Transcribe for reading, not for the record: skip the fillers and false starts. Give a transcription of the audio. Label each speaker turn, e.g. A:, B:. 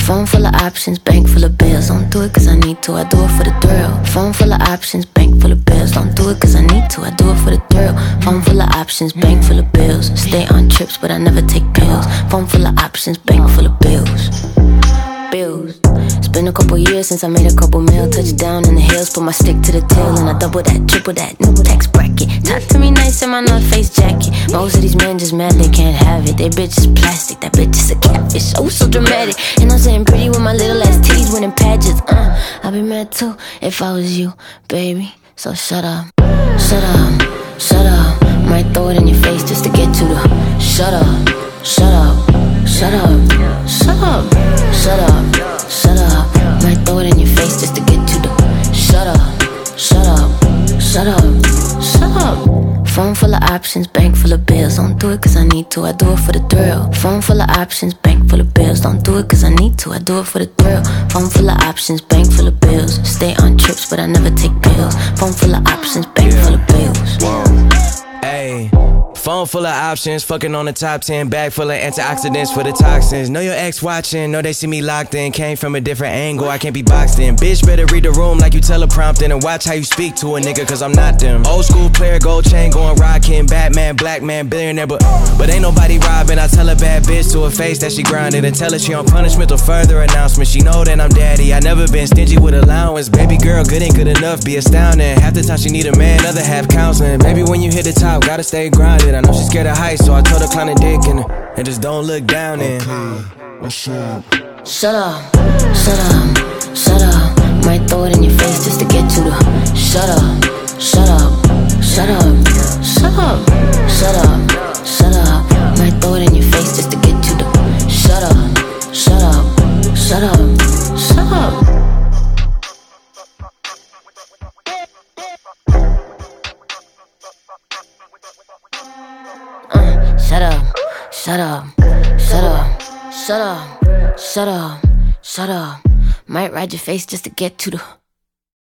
A: Phone full of options, bank full of bills. Don't do it cause I need to, I do it for the thrill. Phone full of options, bank full of bills. Don't do it cause I need to, I do it for the thrill. Phone full of options, bank full of bills. Stay on trips but I never take pills. Phone full of options, bank full of bills. It's been a couple years since I made a couple mil. Touchdown in the hills, put my stick to the tail. And I double that, triple that, new tax bracket. Talk to me nice in my North Face jacket. Most of these men just mad they can't have it. They bitch is plastic, that bitch is a catfish. Oh, so dramatic. And I'm sitting pretty with my little ass titties winning pageants. I'd be mad too if I was you, baby. So shut up, shut up, shut up. Might throw it in your face just to get to the shut up, shut up, shut up, shut up, shut up, shut up. Might throw it in your face just to get to the shut up, shut up, shut up, shut up. Phone full of options, bank full of bills. Don't do it cause I need to, I do it for the thrill. Phone full of options, bank full of bills. Don't do it cause I need to, I do it for the thrill. Phone full of options, bank full of bills. Stay on trips but I never take pills. Phone full of options, bank full of bills.
B: Ayy, phone full of options, fucking on the top 10, bag full of antioxidants for the toxins. Know your ex watching, know they see me locked in. Came from a different angle, I can't be boxed in. Bitch, better read the room like you teleprompting. And watch how you speak to a nigga, cause I'm not them. Old school player, gold chain, going rockin'. Batman, black man, billionaire, but ain't nobody robbing. I tell a bad bitch to her face that she grinding. And tell her she on punishment or further announcement. She know that I'm daddy, I never been stingy with allowance. Baby girl, good ain't good enough, be astounding. Half the time she need a man, other half counseling. Baby, when you hit the top, gotta stay grounded. I know she's scared of heights, so I told her climb a dick and just don't look down in.
A: What's up? Shut up, shut up, shut up. Might throw it in your face just to get to the shut up, shut up, shut up, shut up, shut up, shut up. Might throw it in your face just to get to the shut up, shut up, shut up, shut up. Shut up, shut up, shut up, shut up, shut up, shut up. Might ride your face just to get to the